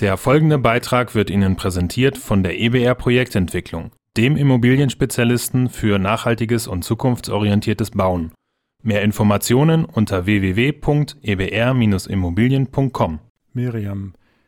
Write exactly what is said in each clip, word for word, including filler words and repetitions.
Der folgende Beitrag wird Ihnen präsentiert von der E B R Projektentwicklung, dem Immobilienspezialisten für nachhaltiges und zukunftsorientiertes Bauen. Mehr Informationen unter w w w punkt e b r Bindestrich immobilien punkt com. Miriam,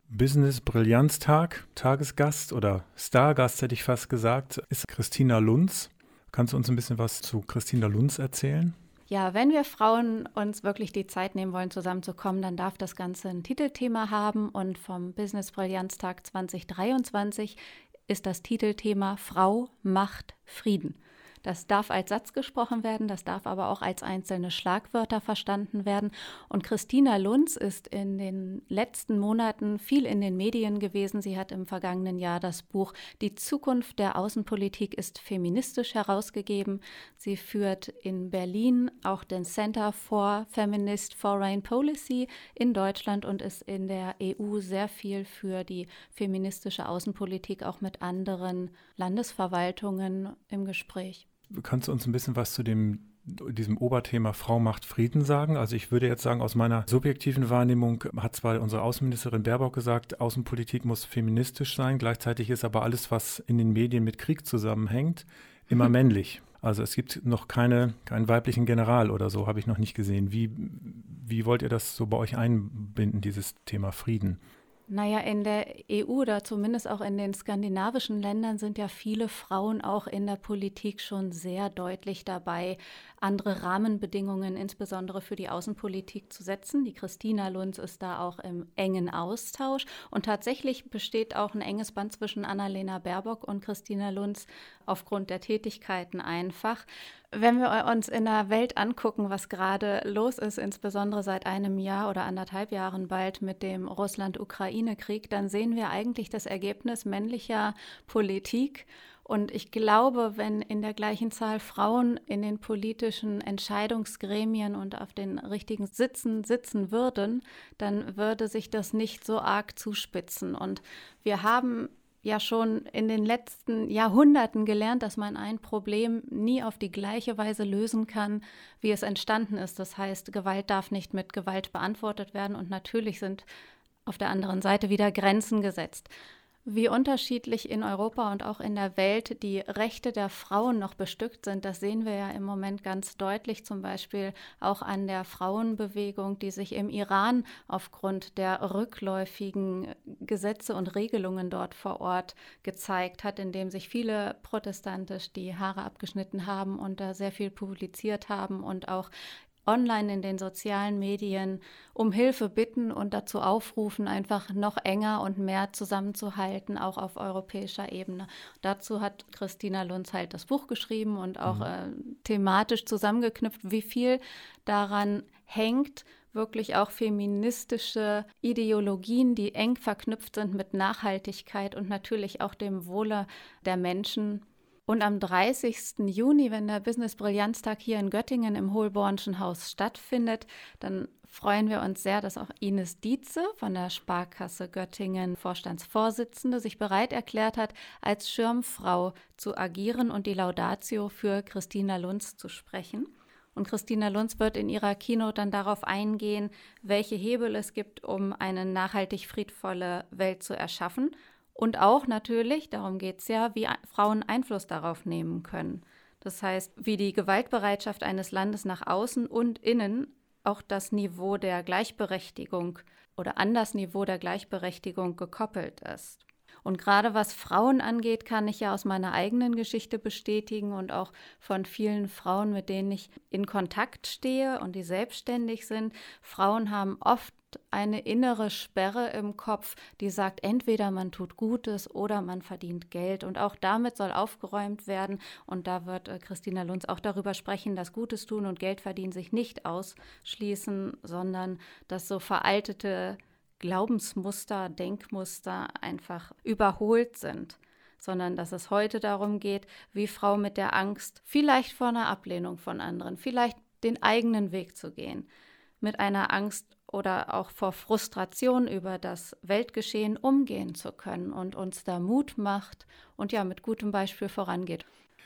Business-Brillanz-Tag, Tagesgast oder Stargast hätte ich fast gesagt, ist Christina Lunz. Kannst du uns ein bisschen was zu Christina Lunz erzählen? Ja, wenn wir Frauen uns wirklich die Zeit nehmen wollen, zusammenzukommen, dann darf das Ganze ein Titelthema haben. Und vom Business-Brillanz-Tag zwanzig dreiundzwanzig ist das Titelthema Frau, Macht, Frieden. Das darf als Satz gesprochen werden, das darf aber auch als einzelne Schlagwörter verstanden werden. Und Christina Lunz ist in den letzten Monaten viel in den Medien gewesen. Sie hat im vergangenen Jahr das Buch Die Zukunft der Außenpolitik ist feministisch herausgegeben. Sie führt in Berlin auch den Center for Feminist Foreign Policy in Deutschland und ist in der E U sehr viel für die feministische Außenpolitik auch mit anderen Landesverwaltungen im Gespräch. Kannst du uns ein bisschen was zu dem, diesem Oberthema Frau macht Frieden sagen? Also ich würde jetzt sagen, aus meiner subjektiven Wahrnehmung hat zwar unsere Außenministerin Baerbock gesagt, Außenpolitik muss feministisch sein, gleichzeitig ist aber alles, was in den Medien mit Krieg zusammenhängt, immer männlich. Also es gibt noch keine, keinen weiblichen General oder so, habe ich noch nicht gesehen. Wie, wie wollt ihr das so bei euch einbinden, dieses Thema Frieden? Naja, in der E U oder zumindest auch in den skandinavischen Ländern sind ja viele Frauen auch in der Politik schon sehr deutlich dabei, andere Rahmenbedingungen insbesondere für die Außenpolitik zu setzen. Die Christina Lunz ist da auch im engen Austausch und tatsächlich besteht auch ein enges Band zwischen Annalena Baerbock und Christina Lunz aufgrund der Tätigkeiten einfach. Wenn wir uns in der Welt angucken, was gerade los ist, insbesondere seit einem Jahr oder anderthalb Jahren bald mit dem Russland-Ukraine-Krieg, dann sehen wir eigentlich das Ergebnis männlicher Politik. Und ich glaube, wenn in der gleichen Zahl Frauen in den politischen Entscheidungsgremien und auf den richtigen Sitzen sitzen würden, dann würde sich das nicht so arg zuspitzen. Und wir haben ja schon in den letzten Jahrhunderten gelernt, dass man ein Problem nie auf die gleiche Weise lösen kann, wie es entstanden ist. Das heißt, Gewalt darf nicht mit Gewalt beantwortet werden und natürlich sind auf der anderen Seite wieder Grenzen gesetzt. Wie unterschiedlich in Europa und auch in der Welt die Rechte der Frauen noch bestückt sind, das sehen wir ja im Moment ganz deutlich, zum Beispiel auch an der Frauenbewegung, die sich im Iran aufgrund der rückläufigen Gesetze und Regelungen dort vor Ort gezeigt hat, indem sich viele protestantisch die Haare abgeschnitten haben und da sehr viel publiziert haben und auch online in den sozialen Medien um Hilfe bitten und dazu aufrufen, einfach noch enger und mehr zusammenzuhalten, auch auf europäischer Ebene. Dazu hat Christina Lunz halt das Buch geschrieben und auch mhm. äh, thematisch zusammengeknüpft, wie viel daran hängt, wirklich auch feministische Ideologien, die eng verknüpft sind mit Nachhaltigkeit und natürlich auch dem Wohle der Menschen. Und am dreißigsten Juni, wenn der Business-Brillanz-Tag hier in Göttingen im Holbornschen Haus stattfindet, dann freuen wir uns sehr, dass auch Ines Dietze von der Sparkasse Göttingen, Vorstandsvorsitzende, sich bereit erklärt hat, als Schirmfrau zu agieren und die Laudatio für Christina Lunz zu sprechen. Und Christina Lunz wird in ihrer Keynote dann darauf eingehen, welche Hebel es gibt, um eine nachhaltig friedvolle Welt zu erschaffen. Und auch natürlich, darum geht es ja, wie Frauen Einfluss darauf nehmen können. Das heißt, wie die Gewaltbereitschaft eines Landes nach außen und innen auch das Niveau der Gleichberechtigung oder an das Niveau der Gleichberechtigung gekoppelt ist. Und gerade was Frauen angeht, kann ich ja aus meiner eigenen Geschichte bestätigen und auch von vielen Frauen, mit denen ich in Kontakt stehe und die selbstständig sind. Frauen haben oft eine innere Sperre im Kopf, die sagt, entweder man tut Gutes oder man verdient Geld. Und auch damit soll aufgeräumt werden. Und da wird äh, Christina Lunz auch darüber sprechen, dass Gutes tun und Geld verdienen sich nicht ausschließen, sondern dass so veraltete Glaubensmuster, Denkmuster einfach überholt sind, sondern dass es heute darum geht, wie Frau mit der Angst, vielleicht vor einer Ablehnung von anderen, vielleicht den eigenen Weg zu gehen, mit einer Angst oder auch vor Frustration über das Weltgeschehen umgehen zu können und uns da Mut macht und ja mit gutem Beispiel vorangeht.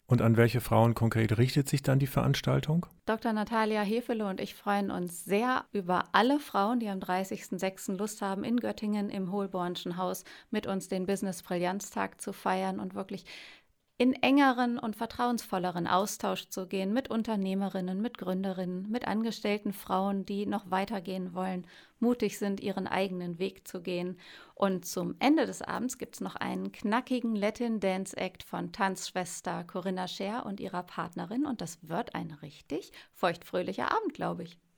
Und an welche Frauen konkret richtet sich dann die Veranstaltung? Doktor Natalia Hefele und ich freuen uns sehr über alle Frauen, die am dreißigsten sechsten Lust haben, in Göttingen im Holbornschen Haus mit uns den Business-Brillanz-Tag zu feiern und wirklich in engeren und vertrauensvolleren Austausch zu gehen mit Unternehmerinnen, mit Gründerinnen, mit angestellten Frauen, die noch weitergehen wollen, mutig sind, ihren eigenen Weg zu gehen. Und zum Ende des Abends gibt es noch einen knackigen Latin-Dance-Act von Tanzschwester Corinna Scher und ihrer Partnerin. Und das wird ein richtig feuchtfröhlicher Abend, glaube ich.